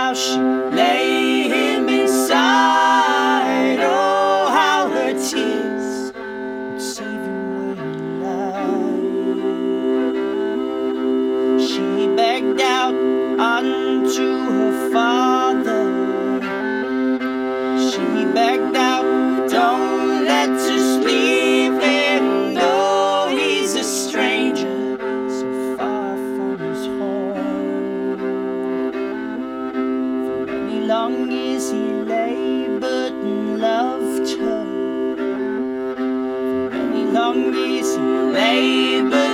how she lay him inside. Oh, how her tears would save him when he lied. She begged out unto her father. She begged out, don't let us leave him, though he's a stranger so far from his home. For many long years he labored and loved her. For many long years he labored